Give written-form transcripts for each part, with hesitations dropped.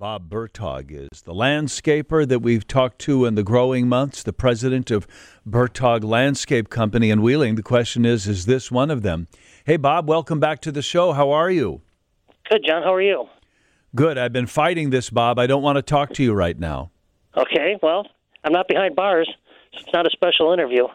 Bob Bertog is the landscaper that we've talked to in the growing months, the president of Bertog Landscape Company in Wheeling. The question is this one of them? Hey, Bob, welcome back to the show. How are you? Good, John. How are you? Good. I've been fighting this, Bob. I don't want to talk to you right now. Okay, well, I'm not behind bars, so it's not a special interview.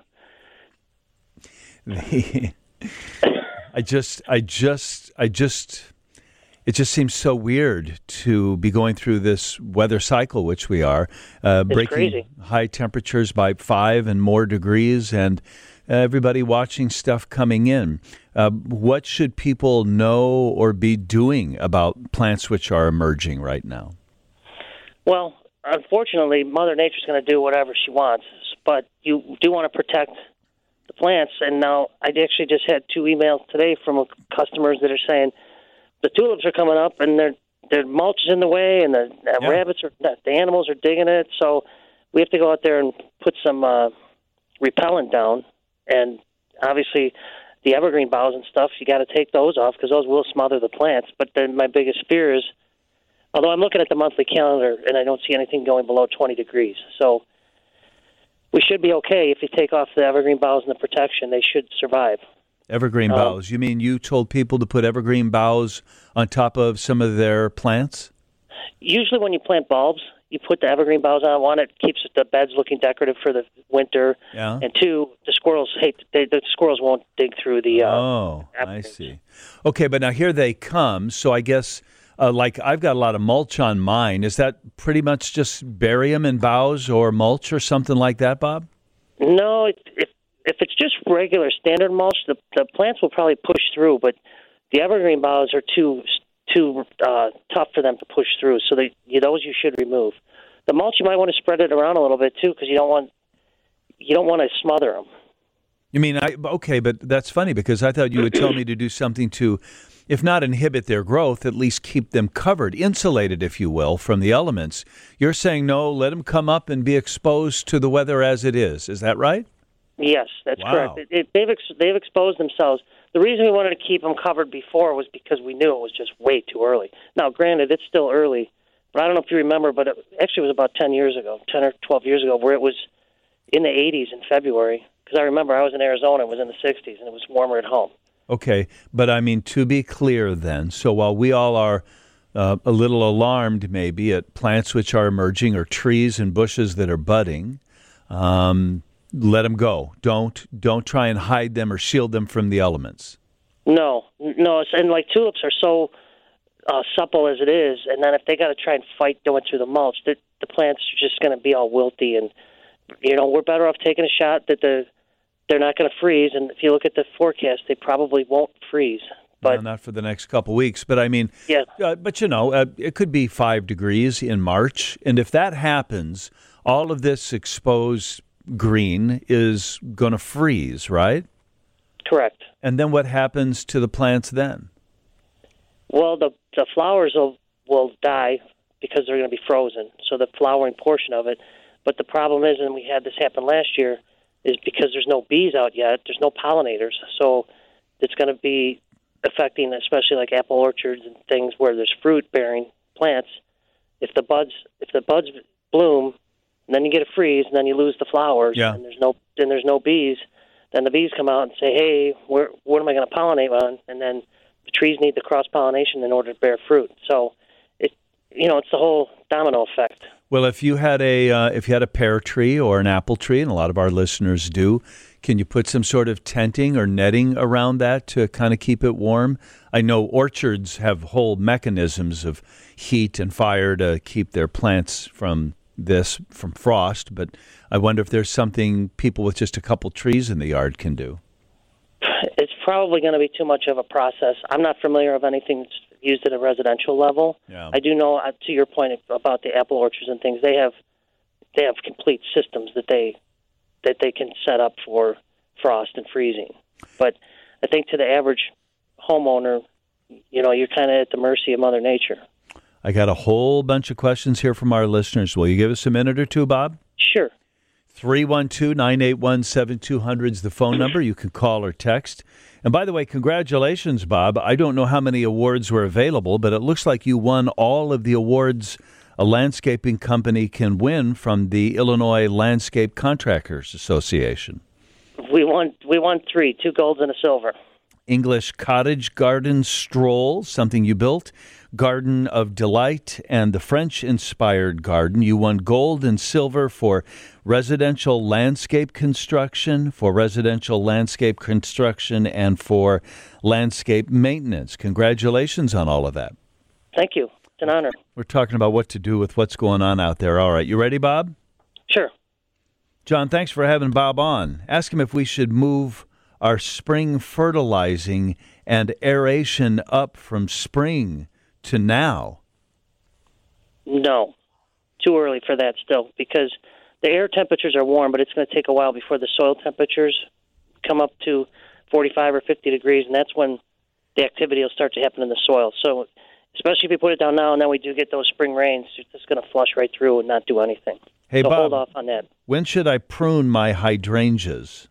It just seems so weird to be going through this weather cycle, which we are, breaking crazy. High temperatures by 5 and more degrees, and everybody watching stuff coming in. What should people know or be doing about plants which are emerging right now? Well, unfortunately, Mother Nature's going to do whatever she wants, but you do want to protect the plants. And now I actually just had 2 emails today from customers that are saying the tulips are coming up and their mulch is in the way, and the animals are digging it. So we have to go out there and put some repellent down. And obviously, the evergreen boughs and stuff, you got to take those off because those will smother the plants. But then my biggest fear is, although I'm looking at the monthly calendar and I don't see anything going below 20 degrees. So we should be okay if you take off the evergreen boughs and the protection. They should survive. Evergreen boughs. You mean you told people to put evergreen boughs on top of some of their plants? Usually when you plant bulbs, you put the evergreen boughs on. One, it keeps the beds looking decorative for the winter. Yeah. And 2, the squirrels the squirrels won't dig through the I see. Okay, but now here they come. So I guess, like I've got a lot of mulch on mine. Is that pretty much just bury them in boughs or mulch or something like that, Bob? No, if it's just regular standard mulch, the plants will probably push through, but the evergreen boughs are too tough for them to push through, so those you should remove. The mulch, you might want to spread it around a little bit too, because you don't want to smother them. You mean okay, but that's funny because I thought you would tell me to do something to, if not inhibit their growth, at least keep them covered, insulated, if you will, from the elements. You're saying no, let them come up and be exposed to the weather as it is. Is that right? Yes, that's correct. They've exposed themselves. The reason we wanted to keep them covered before was because we knew it was just way too early. Now, granted, it's still early, but I don't know if you remember, but it actually was about 10 or 12 years ago, where it was in the 80s in February. Because I remember I was in Arizona, it was in the 60s, and it was warmer at home. Okay, but I mean, to be clear then, so while we all are a little alarmed maybe at plants which are emerging or trees and bushes that are budding, let them go. Don't try and hide them or shield them from the elements. No. And like tulips are so supple as it is, and then if they got to try and fight going through the mulch, the plants are just going to be all wilty. And we're better off taking a shot that they're not going to freeze. And if you look at the forecast, they probably won't freeze. But no, not for the next couple of weeks. But I mean, yeah. But it could be 5 degrees in March, and if that happens, all of this exposed green is going to freeze, right? Correct. And then what happens to the plants then? Well, the flowers will die because they're going to be frozen, so the flowering portion of it. But the problem is, and we had this happen last year, is because there's no bees out yet, there's no pollinators, so it's going to be affecting especially like apple orchards and things where there's fruit-bearing plants. If the buds bloom, and then you get a freeze, and then you lose the flowers, and there's no bees. Then the bees come out and say, "Hey, what am I going to pollinate on?" And then the trees need the cross pollination in order to bear fruit. So it's the whole domino effect. Well, if you had a pear tree or an apple tree, and a lot of our listeners do, can you put some sort of tenting or netting around that to kind of keep it warm? I know orchards have whole mechanisms of heat and fire to keep their plants from frost, but I wonder if there's something people with just a couple trees in the yard can do. It's probably going to be too much of a process. I'm not familiar of anything that's used at a residential level. Yeah. I do know, to your point about the apple orchards and things, they have complete systems that they can set up for frost and freezing. But I think to the average homeowner, you're kind of at the mercy of Mother Nature. I got a whole bunch of questions here from our listeners. Will you give us a minute or two, Bob? Sure. 312-981-7200 is the phone number. You can call or text. And by the way, congratulations, Bob. I don't know how many awards were available, but it looks like you won all of the awards a landscaping company can win from the Illinois Landscape Contractors Association? We won 3, 2 golds and a silver. English Cottage Garden Stroll, something you built, Garden of Delight, and the French-inspired garden. You won gold and silver for residential landscape construction, and for landscape maintenance. Congratulations on all of that. Thank you. It's an honor. We're talking about what to do with what's going on out there. All right, you ready, Bob? Sure. John, thanks for having Bob on. Ask him if we should move our spring fertilizing and aeration up from spring to now. No, too early for that still, because the air temperatures are warm, but it's going to take a while before the soil temperatures come up to 45 or 50 degrees, and that's when the activity will start to happen in the soil. So especially if you put it down now and then we do get those spring rains, it's just going to flush right through and not do anything. Hey, so Bob, hold off on that. When should I prune my hydrangeas?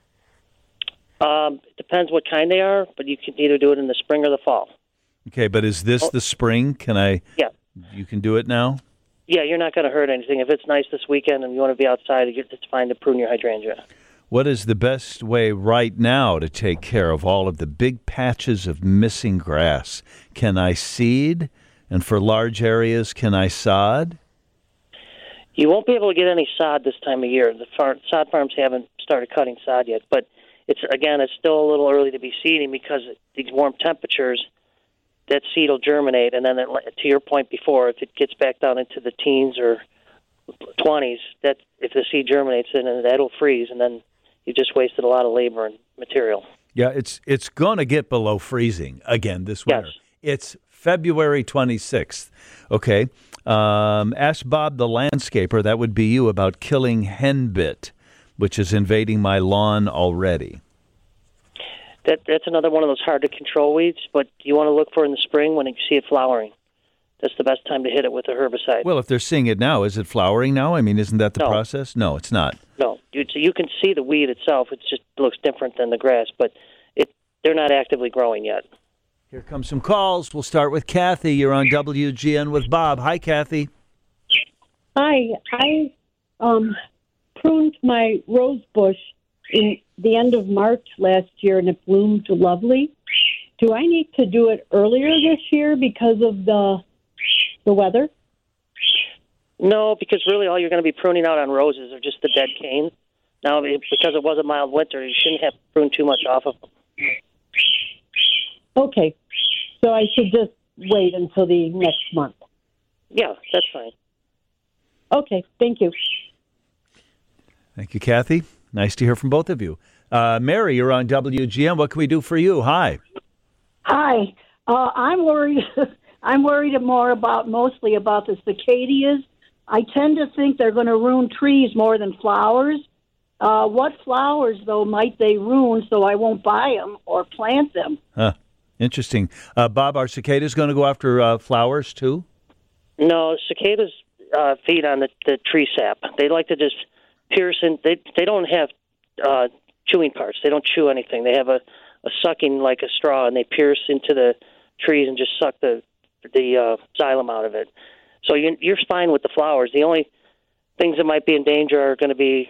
It depends what kind they are, but you can either do it in the spring or the fall. Okay, but is this the spring? Can I? Yeah. You can do it now? Yeah, you're not going to hurt anything. If it's nice this weekend and you want to be outside, it's fine to prune your hydrangea. What is the best way right now to take care of all of the big patches of missing grass? Can I seed? And for large areas, can I sod? You won't be able to get any sod this time of year. The sod farms haven't started cutting sod yet, but it's still a little early to be seeding because these warm temperatures, that seed will germinate, and then to your point before, if it gets back down into the teens or 20s, that if the seed germinates, then that'll freeze, and then you just wasted a lot of labor and material. Yeah, it's going to get below freezing again this winter. Yes. It's February 26th. Okay. Ask Bob the landscaper, that would be you, about killing henbit, which is invading my lawn already. That's another one of those hard-to-control weeds, but you want to look for in the spring when you see it flowering. That's the best time to hit it with a herbicide. Well, if they're seeing it now, is it flowering now? I mean, isn't that the process? No, it's not. No. You can see the weed itself. It just looks different than the grass, but they're not actively growing yet. Here come some calls. We'll start with Kathy. You're on WGN with Bob. Hi, Kathy. Hi. I pruned my rose bush in the end of March last year, and it bloomed lovely. Do I need to do it earlier this year because of the weather? No, because really all you're going to be pruning out on roses are just the dead canes. Now, because it was a mild winter, you shouldn't have to prune too much off of them. Okay. So I should just wait until the next month. Yeah, that's fine. Okay. Thank you. Thank you, Kathy. Nice to hear from both of you. Mary, you're on WGN. What can we do for you? Hi. Hi. I'm worried. I'm worried mostly about the cicadas. I tend to think they're going to ruin trees more than flowers. What flowers, though, might they ruin so I won't buy them or plant them? Interesting. Bob, are cicadas going to go after flowers, too? No, cicadas feed on the tree sap. They like to just pierce in. They don't have chewing parts. They don't chew anything. They have a sucking like a straw, and they pierce into the trees and just suck the xylem out of it. So you're fine with the flowers. The only things that might be in danger are going to be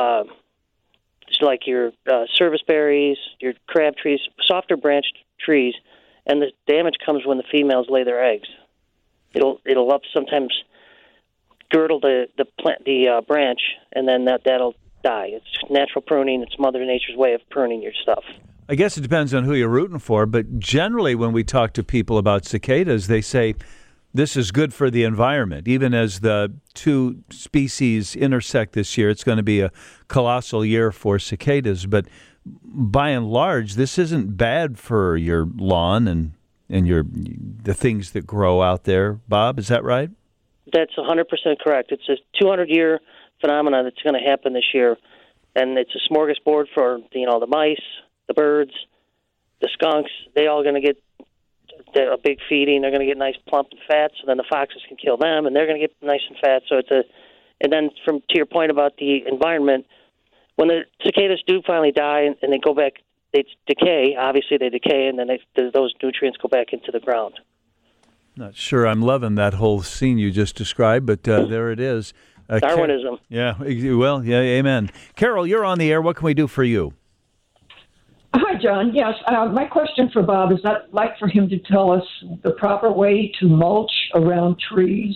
like your service berries, your crab trees, softer branched trees, and the damage comes when the females lay their eggs. It'll sometimes girdle the branch, and then that'll die. It's natural pruning. It's Mother Nature's way of pruning your stuff. I guess it depends on who you're rooting for, but generally when we talk to people about cicadas, they say this is good for the environment. Even as the two species intersect this year, it's going to be a colossal year for cicadas. But by and large, this isn't bad for your lawn and the things that grow out there. Bob, is that right? That's 100% correct. It's a 200-year phenomenon that's going to happen this year, and it's a smorgasbord for the mice, the birds, the skunks. They all going to get a big feeding. They're going to get nice, plump, and fat. So then the foxes can kill them, and they're going to get nice and fat. So and then to your point about the environment, when the cicadas do finally die and they go back, they decay. Obviously, they decay, and then those nutrients go back into the ground. Not sure I'm loving that whole scene you just described, but there it is. Darwinism. Yeah, well, yeah, amen. Carol, you're on the air. What can we do for you? Hi, John. Yes, my question for Bob is I'd like for him to tell us the proper way to mulch around trees.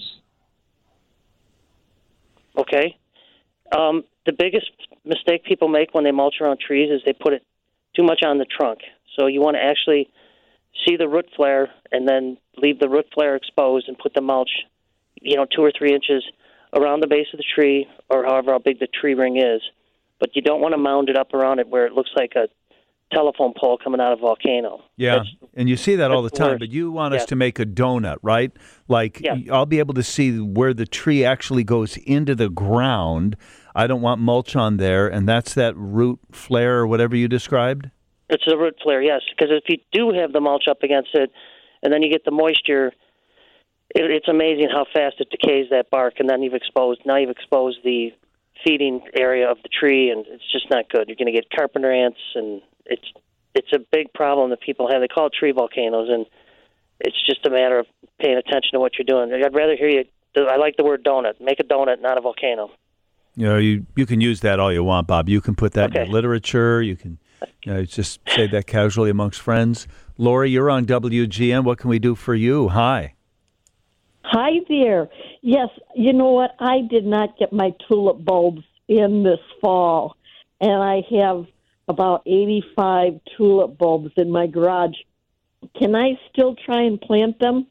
Okay. The biggest mistake people make when they mulch around trees is they put it too much on the trunk. So you want to actually see the root flare and then leave the root flare exposed and put the mulch, 2 or 3 inches around the base of the tree, or however how big the tree ring is. But you don't want to mound it up around it where it looks like a telephone pole coming out of a volcano. Yeah, and you see that all the time, worst. but you want us to make a donut, right? Like, I'll be able to see where the tree actually goes into the ground. I don't want mulch on there, and that's that root flare or whatever you described? It's a root flare, yes, because if you do have the mulch up against it, and then you get the moisture, it's amazing how fast it decays that bark, and then you've exposed the feeding area of the tree, and it's just not good. You're going to get carpenter ants, and it's a big problem that people have. They call it tree volcanoes, and it's just a matter of paying attention to what you're doing. I'd rather hear you. I like the word donut. Make a donut, not a volcano. You can use that all you want, Bob. You can put that in your literature. You can just say that casually amongst friends. Lori, you're on WGN. What can we do for you? Hi. Hi there. Yes, you know what? I did not get my tulip bulbs in this fall, and I have about 85 tulip bulbs in my garage. Can I still try and plant them?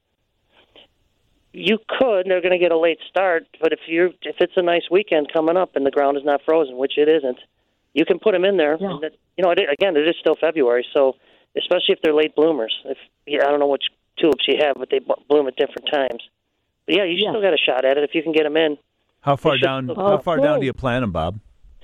You could. They're going to get a late start, but if it's a nice weekend coming up and the ground is not frozen, which it isn't, you can put them in there. Yeah. And it is still February, so especially if they're late bloomers. I don't know which tulips you have, but they bloom at different times. But you still got a shot at it if you can get them in. How far down do you plant them, Bob?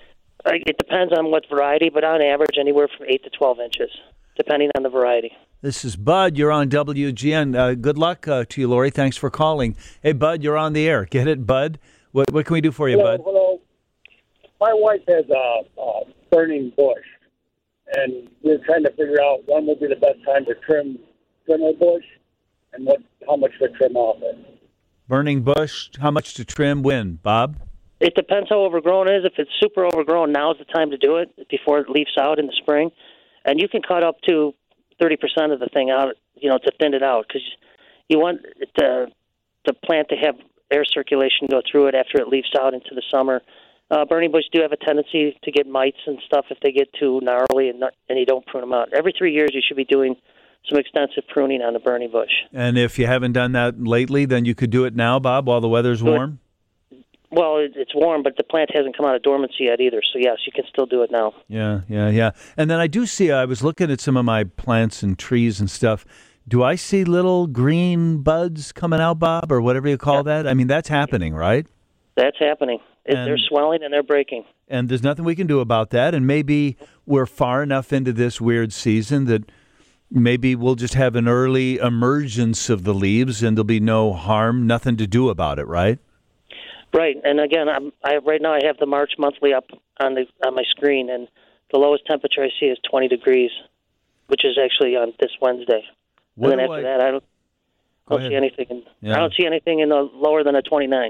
It depends on what variety, but on average, anywhere from 8 to 12 inches, depending on the variety. This is Bud. You're on WGN. Good luck to you, Lori. Thanks for calling. Hey, Bud, you're on the air. Get it, Bud? What can we do for you, Bud? Hello. My wife has a burning bush, and we're trying to figure out when would be the best time to trim her bush and how much to trim off it. Burning bush, how much to trim when, Bob? It depends how overgrown it is. If it's super overgrown, now's the time to do it before it leaves out in the spring. And you can cut up to 30% of the thing out, to thin it out, because you want the plant to have air circulation go through it after it leaves out into the summer. Burning bush do have a tendency to get mites and stuff if they get too gnarly and you don't prune them out. Every 3 years you should be doing some extensive pruning on the burning bush. And if you haven't done that lately, then you could do it now, Bob, while the weather's warm? Well, it's warm, but the plant hasn't come out of dormancy yet either. So, yes, you can still do it now. Yeah. And then I do see, I was looking at some of my plants and trees and stuff. Do I see little green buds coming out, Bob, or whatever you call that? I mean, that's happening, right? That's happening. They're swelling and they're breaking. And there's nothing we can do about that. And maybe we're far enough into this weird season that maybe we'll just have an early emergence of the leaves and there'll be no harm, nothing to do about it, right? Right. And again, right now I have the March monthly up on my screen, and the lowest temperature I see is 20 degrees, which is actually on this Wednesday. And then after that, I don't see anything. I don't see anything in the lower than a 29.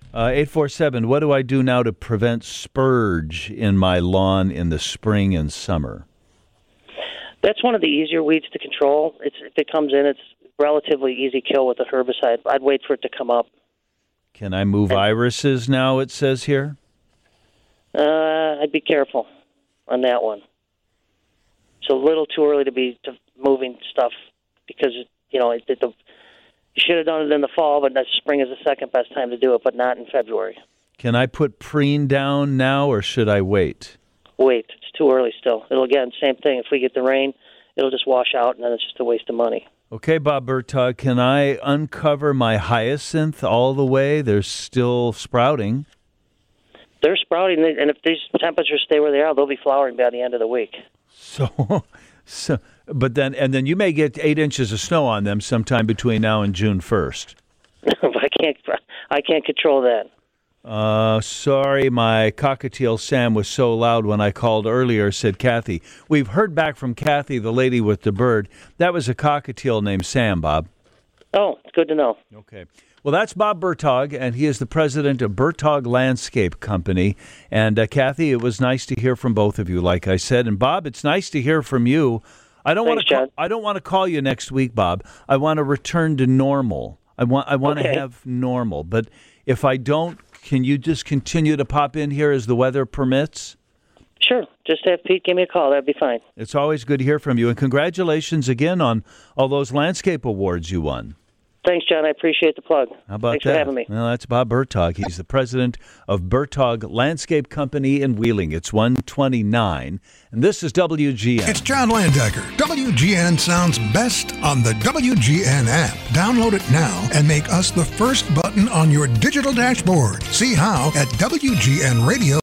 847, what do I do now to prevent spurge in my lawn in the spring and summer? That's one of the easier weeds to control. If it comes in, it's relatively easy kill with a herbicide. I'd wait for it to come up. Can I move irises now, it says here? I'd be careful on that one. It's a little too early to be moving stuff because, you should have done it in the fall, but spring is the second best time to do it, but not in February. Can I put preen down now, or should I wait? Wait. It's too early still. Same thing. If we get the rain, it'll just wash out, and then it's just a waste of money. Okay, Bob Bertog, can I uncover my hyacinth all the way? They're still sprouting. They're sprouting, and if these temperatures stay where they are, they'll be flowering by the end of the week. But then you may get 8 inches of snow on them sometime between now and June 1st. I can't control that. Sorry, my cockatiel Sam was so loud when I called earlier, said Kathy. We've heard back from Kathy, the lady with the bird. That was a cockatiel named Sam, Bob. Oh, good to know. Okay. Well, that's Bob Bertog, and he is the president of Bertog Landscape Company. And Kathy, it was nice to hear from both of you, like I said. And Bob, it's nice to hear from you. I don't want to call you next week, Bob. I want to return to normal. I want to have normal. But if I don't, can you just continue to pop in here as the weather permits? Sure. Just have Pete give me a call. That'd be fine. It's always good to hear from you. And congratulations again on all those landscape awards you won. Thanks, John. I appreciate the plug. How about Thanks that? for having me. Well, that's Bob Bertog. He's the president of Bertog Landscape Company in Wheeling. It's 129. And this is WGN. It's John Landecker. WGN sounds best on the WGN app. Download it now and make us the first button on your digital dashboard. See how at WGNradio.com.